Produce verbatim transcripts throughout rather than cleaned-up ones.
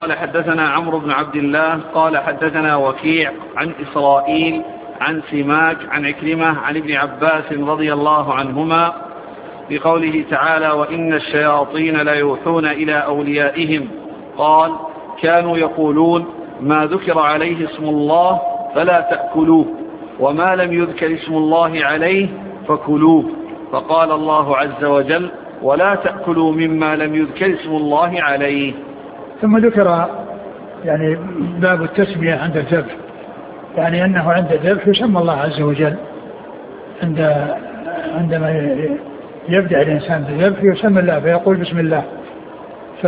قال حدثنا عمرو بن عبد الله قال حدثنا وكيع عن إسرائيل عن سماك عن عكرمة عن ابن عباس رضي الله عنهما بقوله تعالى وإن الشياطين ليوحون إلى أوليائهم قال كانوا يقولون ما ذكر عليه اسم الله فلا تأكلوه وما لم يذكر اسم الله عليه فكلوه فقال الله عز وجل ولا تأكلوا مما لم يذكر اسم الله عليه. ثم ذكر يعني باب التسمية عند الذبح، يعني أنه عند الذبح يسمى الله عز وجل، عند عندما يبدأ الإنسان بالذبح يسمى الله فيقول بسم الله. ف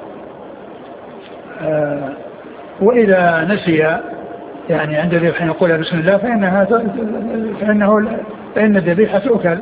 وإذا نسي يعني عند الذبح يقول بسم الله فإنها فإنه فإن الذبيحة تؤكل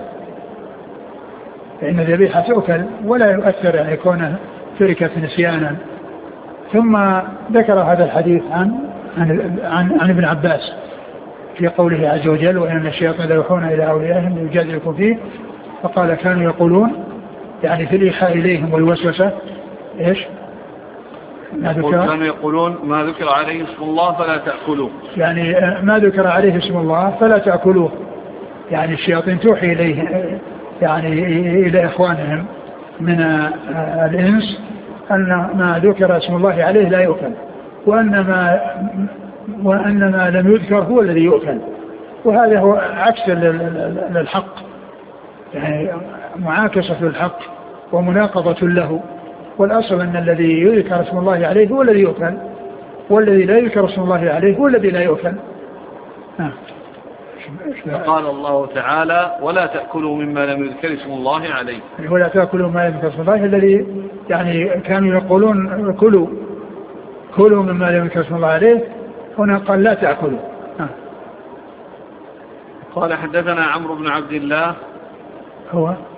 فإن الذبيحة تؤكل ولا يؤثر يعني كونه تركت نسيانا. ثم ذكر هذا الحديث عن عن عن, عن ابن عباس في قوله عز وجل وإن الشياطين ليوحون إلى أوليائهم ليجادلكم فيه، فقال كانوا يقولون يعني في الإيحاء إليهم والوسوسة إيش؟ ما كانوا يقولون ما ذكر عليه اسم الله فلا تأكلوه، يعني ما ذكر عليه اسم الله فلا تأكلوه، يعني الشياطين توحي إليه يعني إلى إخوانهم من الإنس أن ما ذكر اسم الله عليه لا يؤكل، وأن ما, وأن ما لم يذكر هو الذي يؤكل، وهذا هو عكس للحق، يعني معاكسة للحق ومناقضة له. والأصل أن الذي يذكر اسم الله عليه هو الذي يؤكل، والذي لا يذكر اسم الله عليه هو الذي لا يؤكل. فقال الله تعالى ولا تأكلوا مما لم يذكر اسم الله عليه، ولا تأكلوا مما لم يذكر اسم الله، الذي يعني كانوا يقولون كلوا كلوا مما لم يذكر اسم الله عليه، هنا قال لا تأكلوا. قال حدثنا عمرو بن عبد الله هو